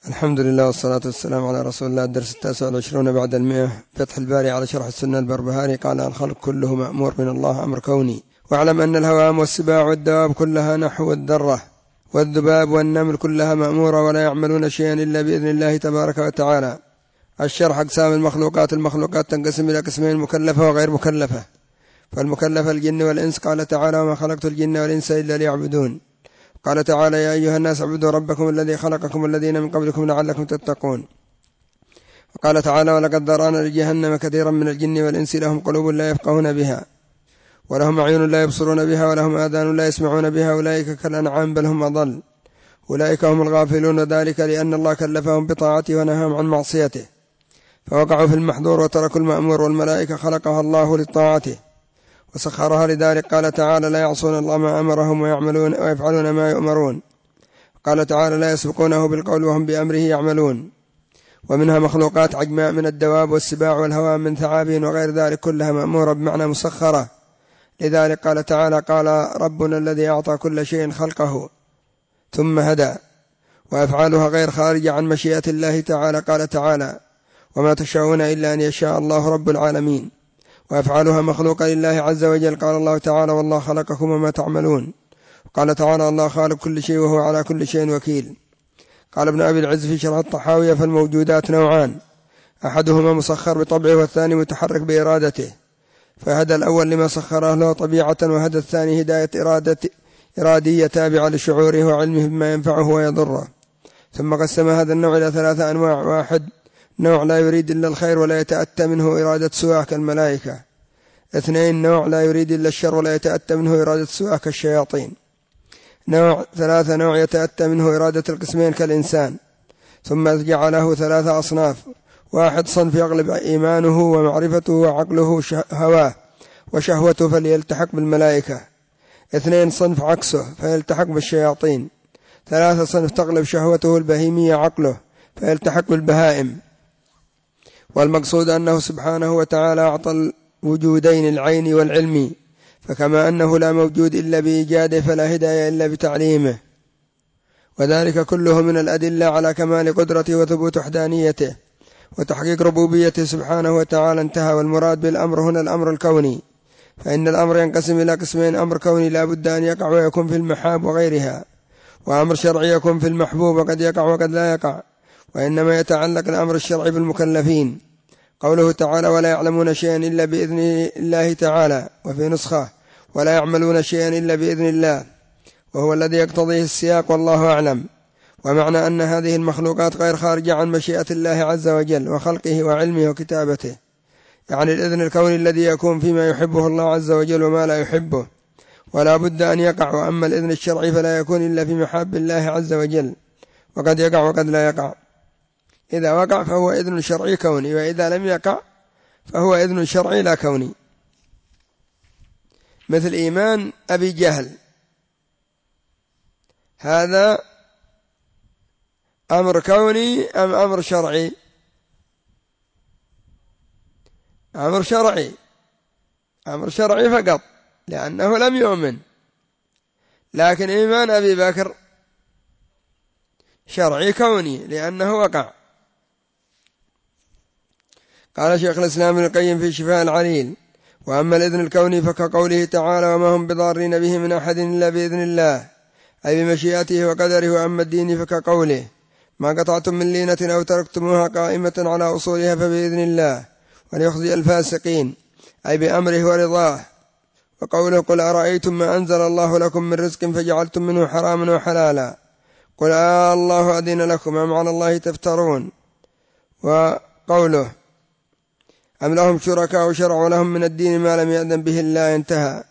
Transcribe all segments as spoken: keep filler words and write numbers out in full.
الحمد لله والصلاة والسلام على رسول الله. الدرس التاسع والعشرون بعد المئة، فتح الباري على شرح السنة البربهاري. قال: الخلق كله مأمور من الله أمر كوني. واعلم أن الهوام والسباع والدواب كلها نحو الذرة، والذباب والنمل كلها مأمورة، ولا يعملون شيئا إلا بإذن الله تبارك وتعالى. الشرح: أقسام المخلوقات. المخلوقات تنقسم إلى قسمين: مكلفة وغير مكلفة. فالمكلفة الجن والإنس. قال تعالى: وما خلقت الجن والإنس إلا ليعبدون. قال تعالى: يا أيها الناس اعبدوا ربكم الذي خلقكم والذين من قبلكم لعلكم تتقون. وقال تعالى: ولقد ذرأنا لجهنم كثيرا من الجن والإنس لهم قلوب لا يفقهون بها، ولهم أعين لا يبصرون بها، ولهم آذان لا يسمعون بها، أولئك كالأنعام بل هم أضل، أولئك هم الغافلون، ذلك لأن الله كلفهم بطاعته ونهاهم عن معصيته، فوقعوا في المحظور وتركوا المأمور. والملائكة خلقها الله لطاعته وسخرها لذلك. قال تعالى: لا يعصون الله ما أمرهم ويعملون ويفعلون ما يؤمرون. قال تعالى: لا يسبقونه بالقول وهم بأمره يعملون. ومنها مخلوقات عجماء من الدواب والسباع والهوام من ثعاب وغير ذلك، كلها مأمورة بمعنى مسخرة. لذلك قال تعالى: قال ربنا الذي أعطى كل شيء خلقه ثم هدى. وأفعالها غير خارجة عن مشيئة الله تعالى. قال تعالى: وما تشاءون إلا أن يشاء الله رب العالمين. وأفعالها مخلوقة لله عز وجل. قال الله تعالى: والله خلقكم وما تعملون. قال تعالى: الله خالق كل شيء وهو على كل شيء وكيل. قال ابن أبي العز في شرح الطحاوية: فالموجودات نوعان: أحدهما مسخر بطبعه والثاني متحرك بإرادته. فهدى الأول لما سخره له طبيعة، وهدى الثاني هداية إرادة إرادية تابعة لشعوره وعلمه بما ينفعه ويضره. ثم قسم هذا النوع إلى ثلاثة أنواع: واحد، نوع لا يريد إلا الخير ولا يتأتى منه إرادة سواه كالملائكة. اثنين، نوع لا يريد إلا الشر ولا يتأتى منه إرادة سواه كالشياطين. نوع ثلاثة، نوع يتأتى منه إرادة القسمين كالإنسان. ثم جعله ثلاثة أصناف: واحد، صنف يغلب إيمانه ومعرفته وعقله هواه وشهوته فليلتحق بالملائكة. اثنين، صنف عكسه فيلتحق بالشياطين. ثلاثة، صنف تغلب شهوته البهيمية عقله فيلتحق بالبهائم. والمقصود أنه سبحانه وتعالى أعطى الوجودين العين والعلم، فكما أنه لا موجود إلا بإيجاده فلا هداية إلا بتعليمه، وذلك كله من الأدلة على كمال قدرته وثبوت وحدانيته وتحقيق ربوبيته سبحانه وتعالى. انتهى. والمراد بالأمر هنا الأمر الكوني، فإن الأمر ينقسم إلى قسمين: أمر كوني لا بد أن يقع ويكون في المحاب وغيرها، وأمر شرعي يكون في المحبوب وقد يقع وقد لا يقع، وإنما يتعلق الأمر الشرعي بالمكلفين. قوله تعالى: ولا يعلمون شيئا إلا بإذن الله تعالى، وفي نسخة: ولا يعملون شيئا إلا بإذن الله، وهو الذي يقتضيه السياق والله أعلم. ومعنى أن هذه المخلوقات غير خارجة عن مشيئة الله عز وجل وخلقه وعلمه وكتابته، يعني الإذن الكوني الذي يكون فيما يحبه الله عز وجل وما لا يحبه ولا بد أن يقع. وأما الإذن الشرعي فلا يكون إلا في محاب الله عز وجل، وقد يقع وقد لا يقع. إذا وقع فهو إذن شرعي كوني، وإذا لم يقع فهو إذن شرعي لا كوني. مثل إيمان أبي جهل، هذا أمر كوني أم أمر شرعي؟ أمر شرعي، أمر شرعي فقط لأنه لم يؤمن. لكن إيمان أبي بكر شرعي كوني لأنه وقع. قال شيخ الإسلام ابن القيم في شفاء العليل: وأما الإذن الكوني فكقوله تعالى: وما هم بضارين به من أحد إلا بإذن الله، أي بمشيئته وقدره. وأما الدين فكقوله: ما قطعتم من لينة أو تركتموها قائمة على أصولها فبإذن الله وليخزي الفاسقين، أي بأمره ورضاه. وقوله: قل أرأيتم ما أنزل الله لكم من رزق فجعلتم منه حراما وحلالا، قل آه الله أذن لكم أم على الله تفترون. وقوله: أم لهم شركاء شرعوا لهم من الدين ما لم يأذن به الله. انتهى.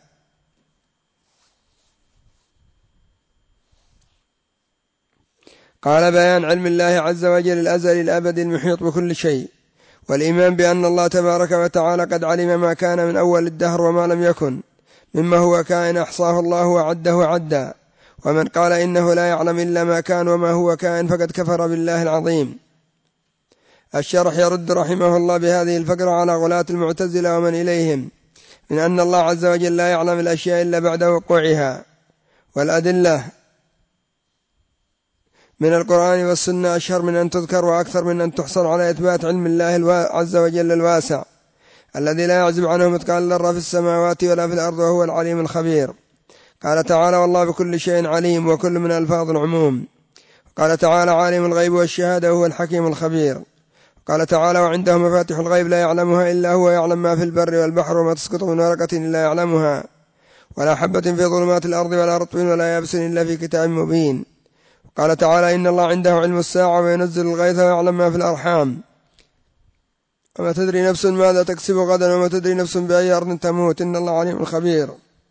قال: بيان علم الله عز وجل الأزلي الأبدي المحيط بكل شيء، والإيمان بأن الله تبارك وتعالى قد علم ما كان من أول الدهر وما لم يكن مما هو كائن أحصاه الله وعده عدا. ومن قال إنه لا يعلم إلا ما كان وما هو كائن فقد كفر بالله العظيم. الشرح يرد رحمه الله بهذه الفقرة على غلاة المعتزلة ومن إليهم من أن الله عز وجل لا يعلم الأشياء إلا بعد وقوعها. والأدلة من القرآن والسنة أشهر من أن تذكر وأكثر من أن تحصر على إثبات علم الله عز وجل الواسع الذي لا يعزب عنه مثقال ذرة في السماوات ولا في الأرض وهو العليم الخبير. قال تعالى والله بكل شيء عليم، وكل من ألفاظ العموم. قال تعالى عالم الغيب والشهادة وهو الحكيم الخبير. قال تعالى وعنده مفاتح الغيب لا يعلمها إلا هو، يعلم ما في البر والبحر وما تسقط من ورقة إلا يعلمها، ولا حبة في ظلمات الأرض ولا رطب ولا يابس إلا في كتاب مبين. قال تعالى إن الله عنده علم الساعة وينزل الغيث ويعلم ما في الأرحام، وما تدري نفس ماذا تكسب غدا وما تدري نفس بأي أرض تموت، إن الله عليم خبير.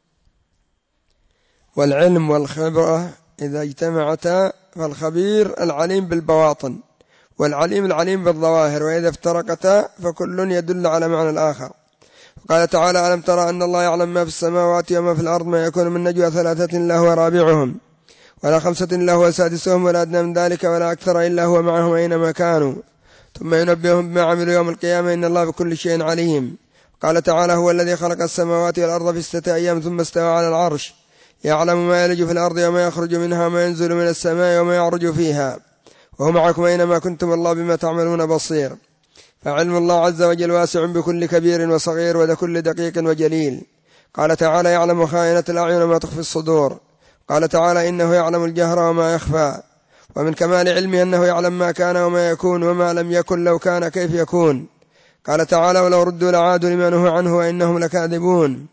والعلم والخبرة إذا اجتمعتا فالخبير العليم بالبواطن، والعليم العليم بالظواهر، وإذا افترقتا فكل يدل على معنى الآخر. قال تعالى ألم ترى أن الله يعلم ما في السماوات وما في الأرض، ما يكون من نجوى ثلاثة إلا هو رابعهم ولا خمسة إلا هو سادسهم ولا أدنى من ذلك ولا أكثر إلا هو معهم أينما كانوا ثم ينبئهم بما عملوا يوم القيامة إن الله بكل شيء عليم. قال تعالى هو الذي خلق السماوات والأرض في ستة أيام ثم استوى على العرش، يعلم ما يلج في الأرض وما يخرج منها وما ينزل من السماء وما يعرج فيها وهو معكم أينما كنتم والله بما تعملون بصير. فعلم الله عز وجل واسع بكل كبير وصغير وكل دقيق وجليل. قال تعالى يعلم خائنة الأعين وما تخفي الصدور. قال تعالى إنه يعلم الجهر وما يخفى. ومن كمال علمه أنه يعلم ما كان وما يكون وما لم يكن لو كان كيف يكون. قال تعالى ولو ردوا لعادوا لما نهوا عنه وإنهم لكاذبون.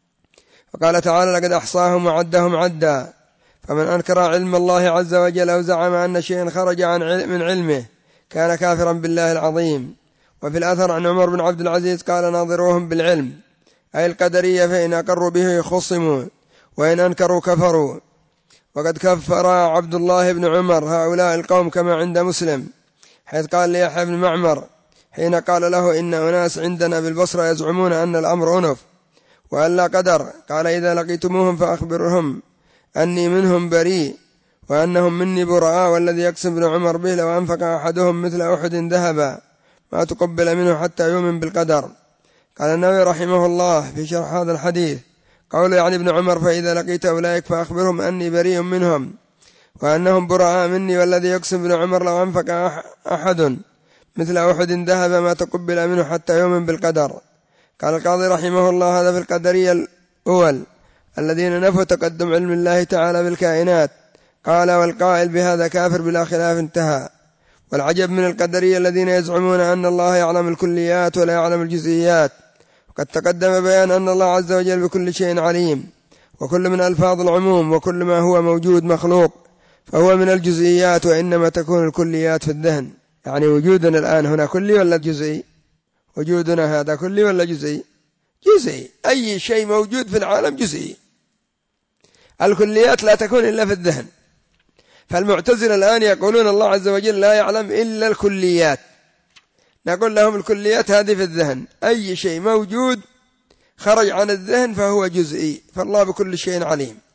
وقال تعالى لقد أحصاهم وعدهم عدا. فمن أنكر علم الله عز وجل أو زعم أن شيئا خرج عن علم من علمه كان كافرا بالله العظيم. وفي الأثر عن عمر بن عبد العزيز قال ناظروهم بالعلم، أي القدرية، فإن أقروا به خصموا وإن أنكروا كفروا. وقد كفر عبد الله بن عمر هؤلاء القوم كما عند مسلم، حيث قال ليحيى بن معمر حين قال له إن أناس عندنا بالبصرة يزعمون أن الأمر أنف وأن لا قدر، قال إذا لقيتموهم فأخبرهم أني منهم بريء وأنهم مني براء، والذي يقسم ابن عمر به لو أنفق أحدهم مثل أحد ذهبا ما تقبل منه حتى يؤمن بالقدر. قال النووي رحمه الله في شرح هذا الحديث قول يعني ابن عمر فإذا لقيت أولئك فأخبرهم أني بريء منهم وأنهم براء مني، والذي يقسم ابن عمر لو أنفق أحد مثل أحد ذهب ما تقبل منه حتى يؤمن بالقدر. قال القاضي رحمه الله هذا في القدرية الأول الذين نفوا تقدم علم الله تعالى بالكائنات. قال والقائل بهذا كافر بلا خلاف انتهى. والعجب من القدرية الذين يزعمون أن الله يعلم الكليات ولا يعلم الجزئيات. وقد تقدم بيان أن الله عز وجل بكل شيء عليم، وكل من ألفاظ العموم، وكل ما هو موجود مخلوق فهو من الجزئيات، وإنما تكون الكليات في الذهن. يعني وجودنا الآن هنا كلي ولا جزئي؟ وجودنا هذا كلي ولا جزئي؟ جزئي. أي شيء موجود في العالم جزئي، الكليات لا تكون إلا في الذهن. فالمعتزلة الآن يقولون الله عز وجل لا يعلم إلا الكليات، نقول لهم الكليات هذه في الذهن، أي شيء موجود خرج عن الذهن فهو جزئي، فالله بكل شيء عليم.